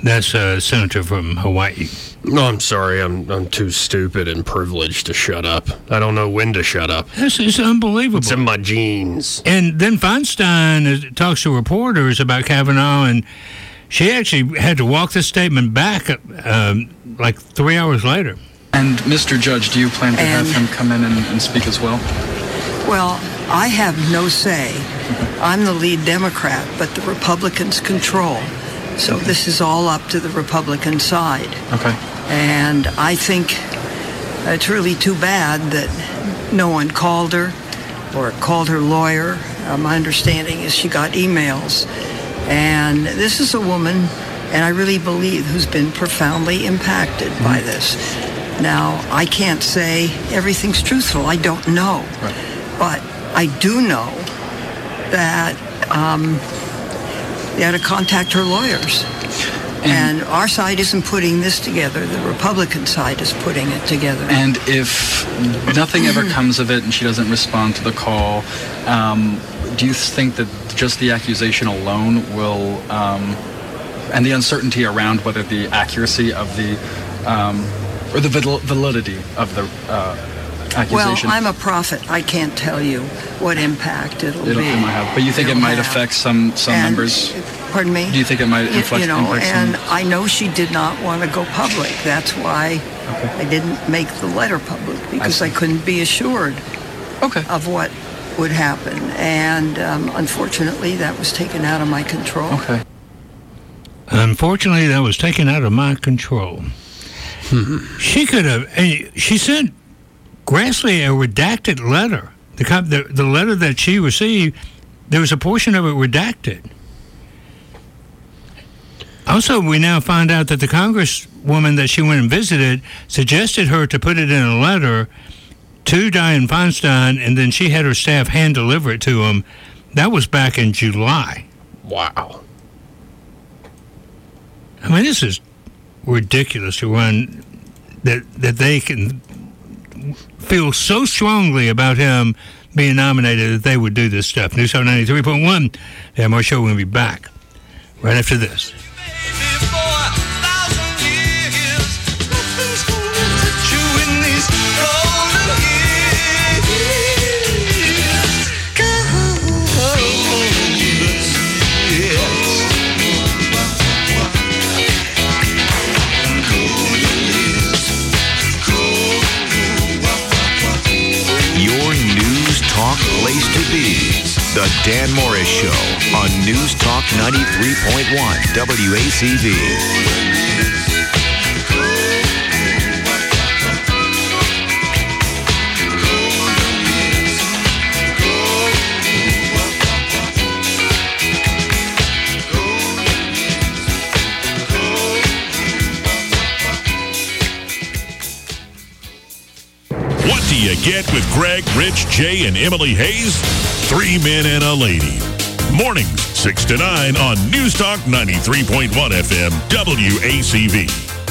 That's a senator from Hawaii. No, I'm sorry. I'm too stupid and privileged to shut up. I don't know when to shut up. This is unbelievable. It's in my genes. And then Feinstein talks to reporters about Kavanaugh, and she actually had to walk this statement back like 3 hours later. And Mr. Judge, do you plan to have him come in and speak as well? Well, I have no say. I'm the lead Democrat, but the Republicans control. So this is all up to the Republican side. Okay. And I think it's really too bad that no one called her or called her lawyer. My understanding is she got emails. And this is a woman, and I really believe, who's been profoundly impacted by this. Now, I can't say everything's truthful. I don't know. Right. But I do know that they had to contact her lawyers. And our side isn't putting this together. The Republican side is putting it together. And if nothing ever comes of it and she doesn't respond to the call, do you think that just the accusation alone will, and the uncertainty around whether the accuracy of the, or the validity of the accusation? Well, I'm a prophet. I can't tell you what impact it'll be. It might have. But you think it might affect some numbers? Pardon me? Do you think it might inflect and I know she did not want to go public. That's why I didn't make the letter public, because I couldn't be assured of what would happen. And unfortunately, that was taken out of my control. Okay. Unfortunately, that was taken out of my control. She could have. She sent Grassley a redacted letter. The letter that she received, there was a portion of it redacted. Also, we now find out that the congresswoman that she went and visited suggested her to put it in a letter to Dianne Feinstein, and then she had her staff hand deliver it to him. That was back in July. Wow. I mean, this is ridiculous to run that they can feel so strongly about him being nominated that they would do this stuff. News Talk 93.1. The Amar Show will be back right after this. Place to be. The Dan Morris Show on News Talk 93.1 WACV. What do you get with Greg, Rich, Jay, and Emily Hayes? 3 men and a lady. Mornings, 6 to 9 on News Talk 93.1 FM, WACV.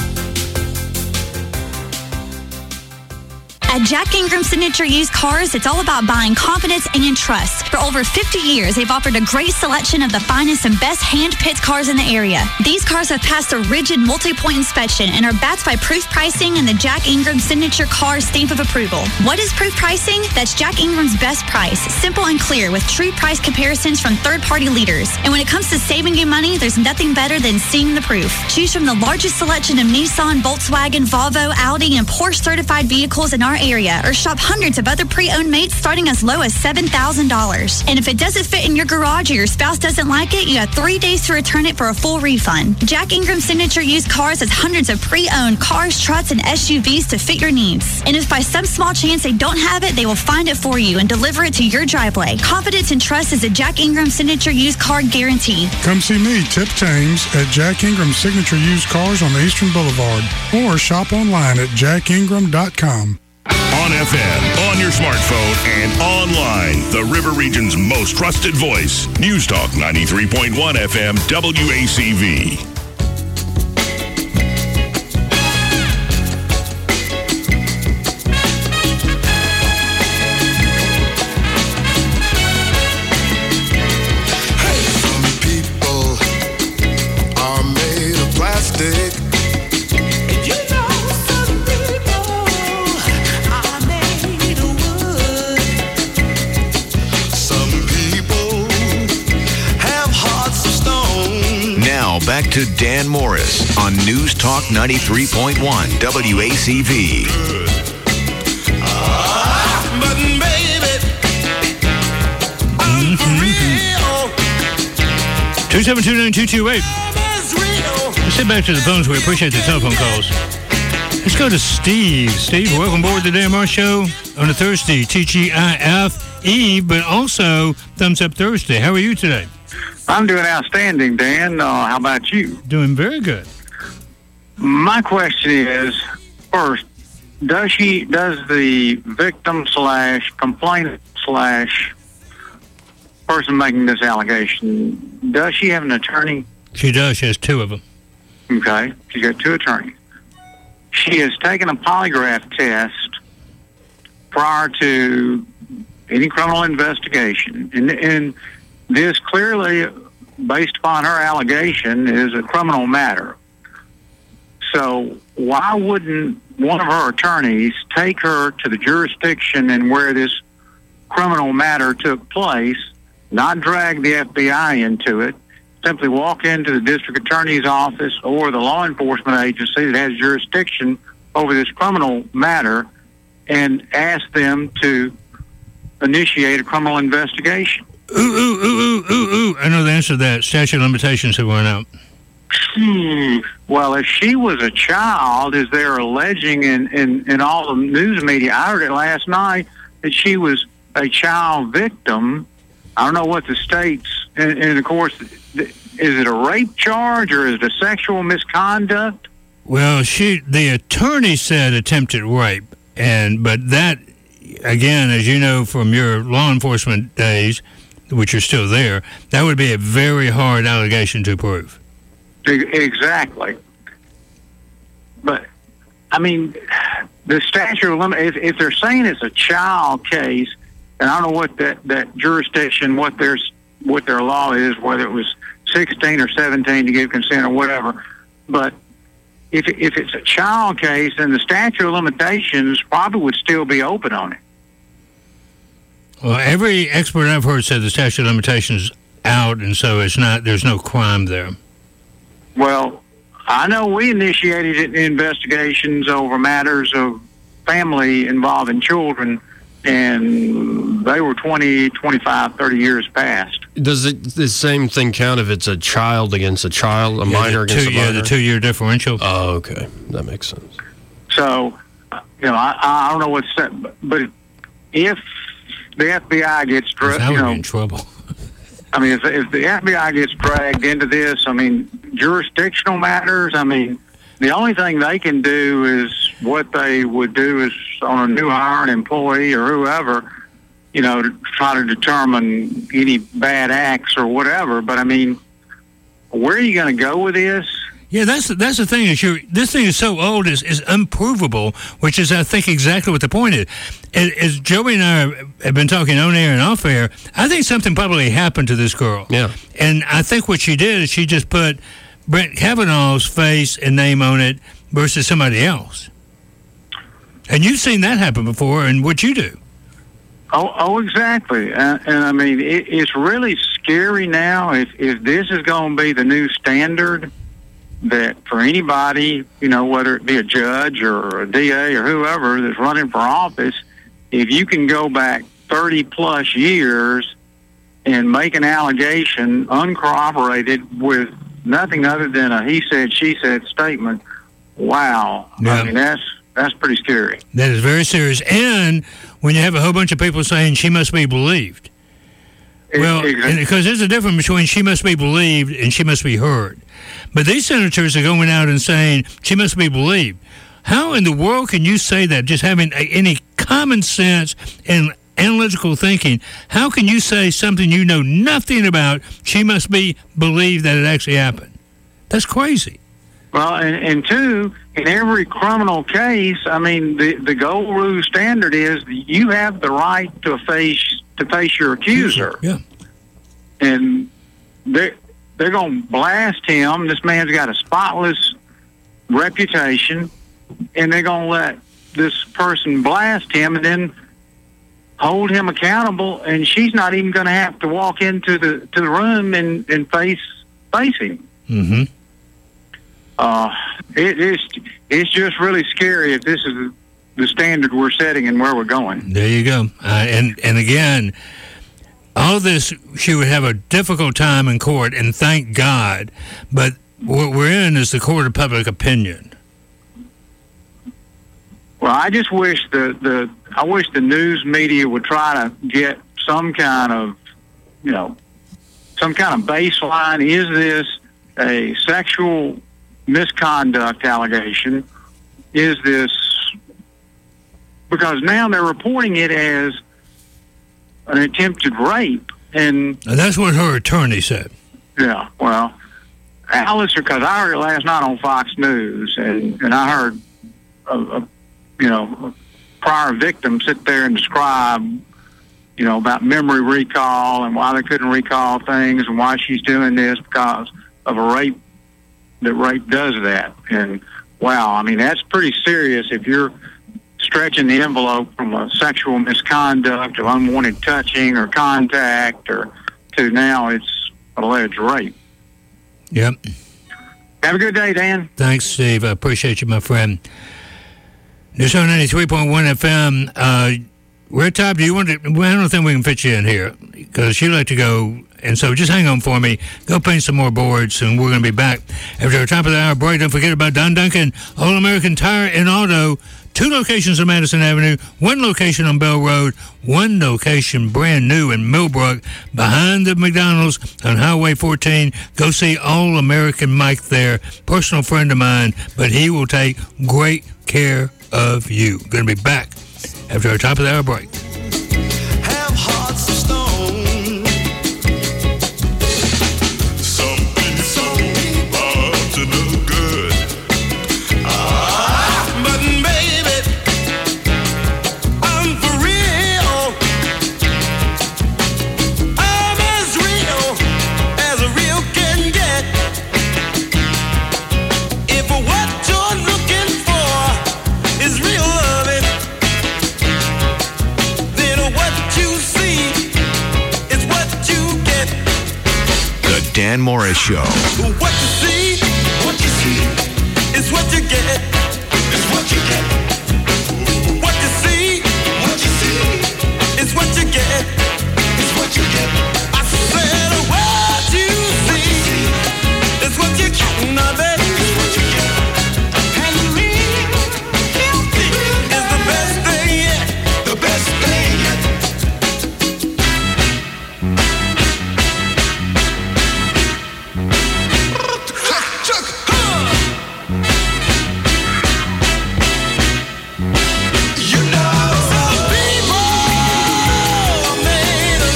At Jack Ingram Signature Used Cars, it's all about buying confidence and trust. For over 50 years, they've offered a great selection of the finest and best hand-picked cars in the area. These cars have passed a rigid multi-point inspection and are backed by proof pricing and the Jack Ingram Signature Cars stamp of approval. What is proof pricing? That's Jack Ingram's best price, simple and clear, with true price comparisons from third-party leaders. And when it comes to saving you money, there's nothing better than seeing the proof. Choose from the largest selection of Nissan, Volkswagen, Volvo, Audi, and Porsche certified vehicles in our area, or shop hundreds of other pre-owned mates starting as low as $7,000. And if it doesn't fit in your garage or your spouse doesn't like it, you have 3 days to return it for a full refund. Jack Ingram Signature Used Cars has hundreds of pre-owned cars, trucks, and SUVs to fit your needs. And if by some small chance they don't have it, they will find it for you and deliver it to your driveway. Confidence and trust is a Jack Ingram Signature Used Car guarantee. Come see me, Tip James, at Jack Ingram Signature Used Cars on the Eastern Boulevard, or shop online at jackingram.com. On FM, on your smartphone, and online. The River Region's most trusted voice. News Talk 93.1 FM, WACV. Hey, some people are made of plastic. back to Dan Morris on News Talk 93.1 WACV. But baby, 2729228. Let's get back to the phones. We appreciate the telephone calls. Let's go to Steve. Steve, welcome aboard the Dan Morris Show on a Thursday, TGIF Eve, but also Thumbs Up Thursday. How are you today? I'm doing outstanding, Dan. How about you? Doing very good. My question is, first, does the victim / complainant / person making this allegation, does she have an attorney? She does. She has two of them. Okay. She's got two attorneys. She has taken a polygraph test prior to any criminal investigation. And this clearly, based upon her allegation, is a criminal matter. So why wouldn't one of her attorneys take her to the jurisdiction and where this criminal matter took place, not drag the FBI into it, simply walk into the district attorney's office or the law enforcement agency that has jurisdiction over this criminal matter and ask them to initiate a criminal investigation? Ooh. I know the answer to that. Statute of limitations have run out. Well, if she was a child, as they're alleging in all the news media, I heard it last night that she was a child victim. I don't know what the state's, and of course, is it a rape charge or is it a sexual misconduct? Well, the attorney said attempted rape, but that, again, as you know from your law enforcement days, which are still there, that would be a very hard allegation to prove. Exactly. But, I mean, the statute of limitations, if they're saying it's a child case, and I don't know what that jurisdiction, what their law is, whether it was 16 or 17 to give consent or whatever, but if it's a child case, then the statute of limitations probably would still be open on it. Well, every expert I've heard said the statute of limitations out, and so there's no crime there. Well, I know we initiated investigations over matters of family involving children, and they were 20, 25, 30 years past. Does the same thing count if it's a child against a child, a minor against a minor? Yeah, the 2-year differential. Oh, okay. That makes sense. So, I don't know what's that, but if the FBI gets dragged, we're in trouble. I mean, if the FBI gets dragged into this, I mean, jurisdictional matters, I mean, the only thing they can do is what they would do is on a new hire, an employee or whoever, to try to determine any bad acts or whatever. But I mean, where are you going to go with this? Yeah, that's the thing. This thing is so old, is unprovable, which is, I think, exactly what the point is. As Joey and I have been talking on air and off air, I think something probably happened to this girl. Yeah. And I think what she did is she just put Brett Kavanaugh's face and name on it versus somebody else. And you've seen that happen before, and what you do. Oh, exactly. And I mean, it's really scary now if this is going to be the new standard, that for anybody, whether it be a judge or a DA or whoever that's running for office, if you can go back 30 plus years and make an allegation uncorroborated with nothing other than a he said, she said statement, wow. Yeah. I mean, that's pretty scary. That is very serious. And when you have a whole bunch of people saying she must be believed. Well, because there's a difference between she must be believed and she must be heard. But these senators are going out and saying she must be believed. How in the world can you say that, just having any common sense and analytical thinking? How can you say something you know nothing about, she must be believed that it actually happened? That's crazy. Well, and two, in every criminal case, I mean, the gold rule standard is you have the right to face your accuser. Yeah. And they're going to blast him. This man's got a spotless reputation, and they're going to let this person blast him and then hold him accountable, and she's not even going to have to walk into the room and face him. Mm-hmm. It's just really scary if this is the standard we're setting and where we're going. There you go. And again, all this, she would have a difficult time in court, and thank God. But what we're in is the court of public opinion. Well, I just wish the news media would try to get some kind of baseline. Is this a sexual misconduct allegation? Is this, because now they're reporting it as an attempted rape, and that's what her attorney said. Yeah, well, Alice, because I heard it last night on Fox News, and I heard a prior victim sit there and describe, about memory recall and why they couldn't recall things and why she's doing this because of a rape. That rape does that, and wow, I mean that's pretty serious if you're stretching the envelope from a sexual misconduct of unwanted touching or contact to now it's alleged rape. Yep. Have a good day, Dan. Thanks, Steve. I appreciate you, my friend. News 93.1 FM. Red Top, do you want to? Well, I don't think we can fit you in here because you like to go. And so just hang on for me. Go paint some more boards, and we're going to be back after our top of the hour break. Don't forget about Don Duncan, All-American Tire and Auto. 2 locations on Madison Avenue, 1 location on Bell Road, 1 location brand new in Millbrook, behind the McDonald's on Highway 14. Go see All-American Mike there, personal friend of mine, but he will take great care of you. Going to be back after our top of the hour break. Have hearts of stone. Something so hard to look good. But baby, I'm for real. I'm as a real can get. If what you're looking for is real loving, then what you see is what you get. The Dan Morris Show. What you see is what you get. Is what you get.